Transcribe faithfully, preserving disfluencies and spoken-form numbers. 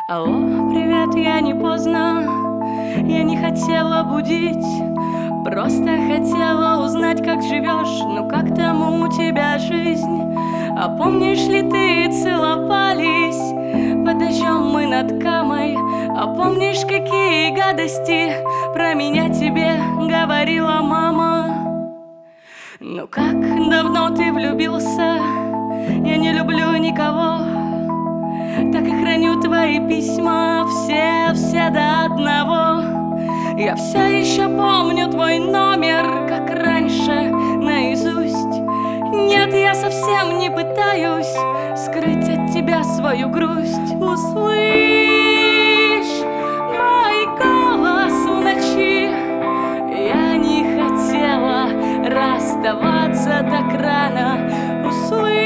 Алло, привет, я не поздно. Я не хотела будить, просто хотела узнать, как живешь. Ну как там у тебя жизнь? А помнишь ли ты, целовались под дождем мы над Камой? А помнишь, какие гадости про меня тебе говорила мама? Ну как давно ты влюбился? Я не люблю никого, так и храню твои письма, все, все до одного. Я все еще помню твой номер, как раньше, наизусть. Нет, я совсем не пытаюсь скрыть от тебя свою грусть. Услышь мой голос в ночи. Я не хотела расставаться так рано. Услышь